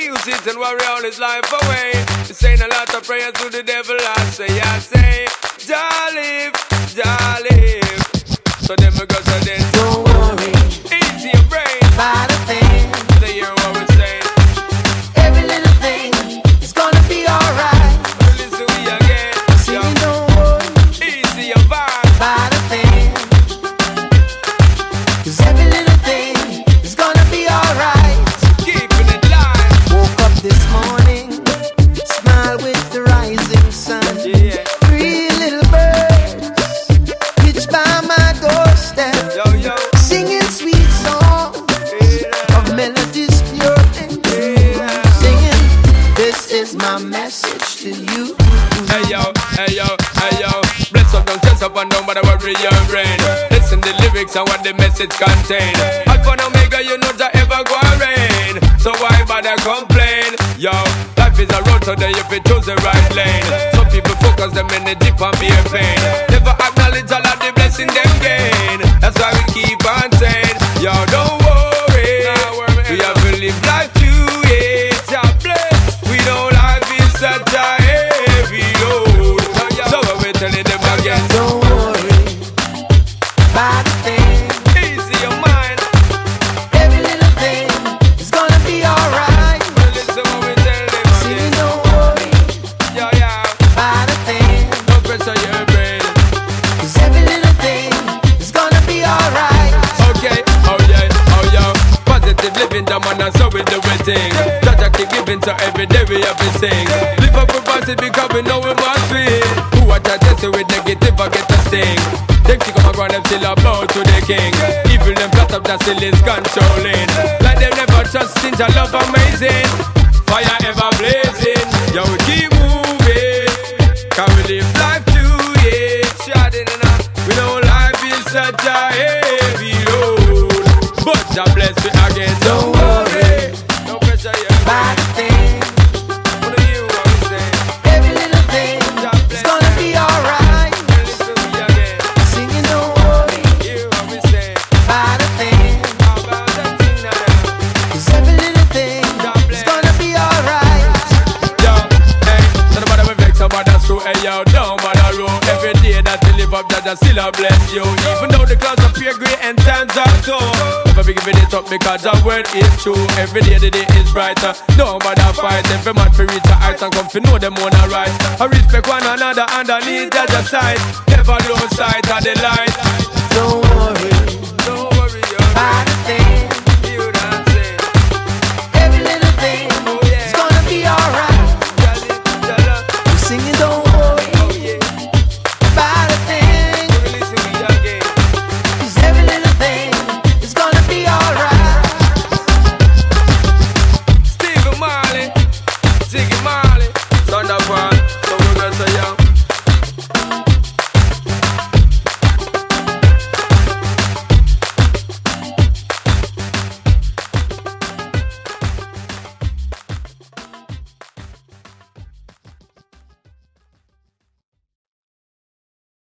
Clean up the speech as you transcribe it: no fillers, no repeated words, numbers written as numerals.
use it and worry all his life away. He's saying a lot of prayers to the devil. I say, darling, darling. So then we go to this. Don't worry, easy your brain. about a thing. They hear what we're saying. Every little thing is gonna be alright. Listen we again. Singing, don't worry, Easy your vibe. about a thing. 'Cause every little thing is gonna be alright. Keeping it live. Woke up this morning, smile with the rising sun. Yeah. 3 little birds pitched by my doorstep, Yo. singing sweet songs Yeah. of melodies pure and true. Singing, this is my message to you. Hey yo. Bless up, don't stress up and don't bother worry your brain. Listen the lyrics and what the message contain. Alpha and Omega, you know that ever go rain. So why bother complain? Yo, life is a road today if you choose the right lane. Some people focus them in the deep and bear pain. Never acknowledge all of the blessing them gain. That's why we keep on saying, yo, don't worry. We have to live life to it. God bless. We don't life is such a heavy load. So we're telling them again. Don't worry about a thing. Easy your mind. Every little thing is gonna be alright. Listen what we tell them Singing, again. don't worry Yeah. about a thing. Don't pressure your brain. 'Cause every little thing is gonna be alright. Okay, oh yeah. Positive living, the man, and so we do we thing. Jaja keep giving, so every day we have to sing. Live up with positive because we know we must win. Who are test it with negative, I get a sting. Them kick up around them still a bow to the king. Evil them plot up that still is controlling. Like them never trust things, I love amazing. Fire ever blazing, yo we keep moving. Can we live life to it? Shouting enough, we know life is such a heavy load. But God bless you again, don't worry. Don't pressure your About a thing. What do you want to say? Every little thing is gonna be alright. Listen to me again. Singing, don't worry You what we say. about a thing. How about that thing now? 'Cause every little thing is gonna be alright. Yo, hey, so nobody will vex about that screw. Hey yo, don't bother roll. Every day that you live up, Jaja still a bless you. Even though the clouds appear grey and times are tough, never be giving it up because the word is true. Every day the day is brighter. Don't bother fight. Every man for reach a height and come to know them on a right. I respect one another underneath Jaja side. Never lose sight of the light. Don't worry Don't worry, yo. about a thing. You dancing. Every little thing Oh yeah. is gonna be alright. Jala. We're singing, don't worry Oh yeah. about a thing. Listen to me again. 'Cause every little thing is gonna be alright. Stephen Marley, Ziggy Marley, Thunderbolt, so we're gonna say, yo.